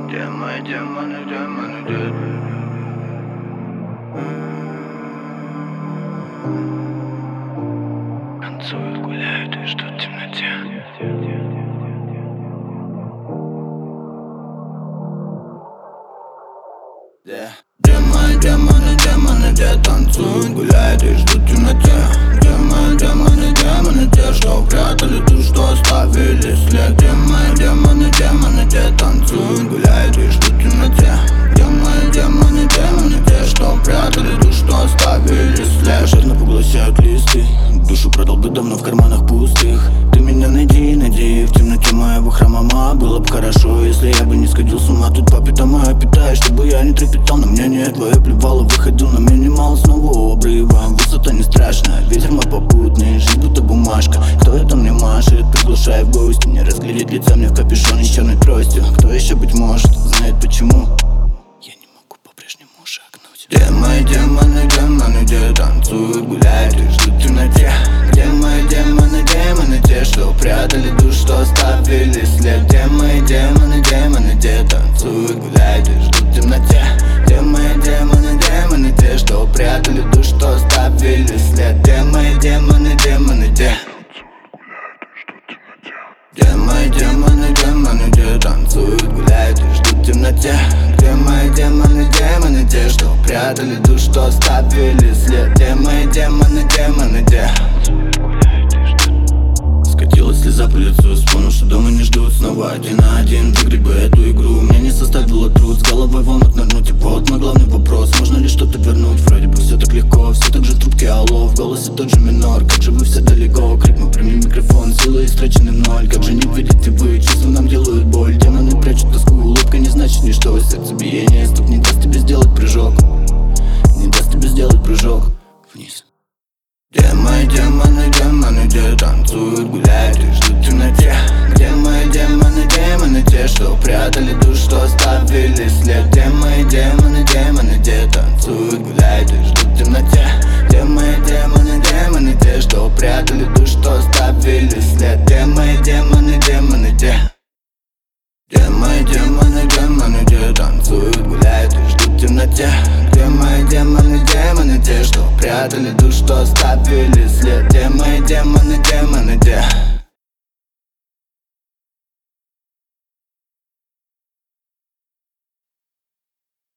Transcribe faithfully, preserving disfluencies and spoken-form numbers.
Где мои демоны, демоны, где? Танцуют, гуляют и ждут в темноте. Yeah. Где мои демоны, демоны, где танцуют, гуляют и ждут в темноте? Где мои демоны, демоны, те, что прятали ту, что оставили след? Где мои демоны, демоны, где танцуют, гуляют и ждут в темноте? Где мои демоны, демоны, те, что прятали ту, что оставили след? Жадно поглощают листы, душу продал бы давно в карманах пустых. Ты меня найди, найди в темноте моего храма, ма. Было бы хорошо, если я бы не сходил с ума. Тут папе моя питает, чтобы я не трепетал. На мне нет твое плевало, выходил на минимал снова у обрыва. Высота не страшная, ветер мой попутный, жизнь будто бумажка. Кто это мне машет, приглашая в гости? Не разглядеть лица мне в капюшоне с черной тростью. Кто еще, быть может, знает почему я не могу по-прежнему шагнуть. Где мои демоны, демоны, где танцуют, гуляют и ждут в темноте? Где мои демоны, демоны, те, что прятали душ, что оставили след? Где мои демоны, демоны, где танцуют, гуляют и ждут в темноте? Где мои демоны, демоны, те, что прятали душ, что оставили след? Где мои демоны, демоны, где? Где мои демоны, демоны, где танцуют, гуляют и ждут в темноте? Где мои демоны, демоны, те, что прятали душ, что оставили след? Где мои демоны, демоны, где? Скатилась слеза по лицу, вспомнил, что дома не ждут. Снова один на один, выиграть бы эту игру. Мне не составило труд, с головой в омут нырнуть. И вот мой главный вопрос, можно ли что-то вернуть? Вроде бы все так легко, все так же в трубке алло. В голосе тот же минор, как же вы все далеко. Крик, мы прими микрофон, силы истрачены в ноль. Как же не видите вы, чувства нам делают боль. Демоны прячут тоску, улыбка не значит ничто. Сердцебиение, стук не даст тебе сделать прыжок, не даст тебе сделать прыжок вниз. Где мои демоны, демоны, где танцуют, гуляют и ждут в темноте? Где мои демоны, демоны, те, что прятали душ, что оставили след? Где мои демоны, демоны, где танцуют, гуляют и ждут в темноте? Где мои демоны, демоны, те, что прятали душ, что оставили след? Где мои демоны, демоны, где? Где мои демоны, демоны, где танцуют, гуляют и ждут в темноте? Где мои демоны, демоны, те, что прятали душ, что оставили след? Где мои демоны, демоны, где?